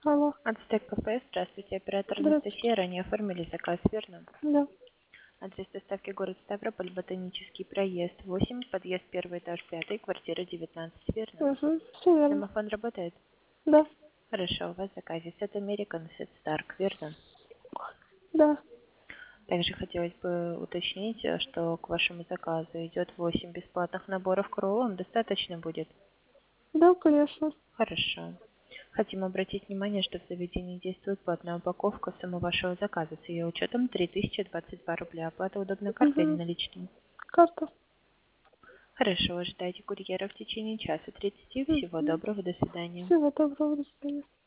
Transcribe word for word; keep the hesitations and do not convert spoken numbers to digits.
Алло. Ацтек кафе, здравствуйте, оператор Здравствуйте. Анастасия, ранее оформили заказ, верно? Да. Адрес доставки город Ставрополь, Ботанический проезд восемь, подъезд первый этаж пятый, квартира девятнадцать, верно? Угу. Все верно. Домофон работает? Да. Хорошо, у вас в заказе сет American, сет Stark, верно? Да. Также хотелось бы уточнить, э, что к вашему заказу идет восемь бесплатных наборов крол, вам достаточно будет? Да, конечно. Хорошо. Хотим обратить внимание, что в заведении действует платная упаковка суммы вашего заказа с ее учетом три тысячи двадцать два рубля. Оплата удобной картой или Угу. наличными? Карта. Хорошо, ожидайте курьера в течение часа тридцати. Всего Угу. доброго, до свидания. Всего доброго. До свидания.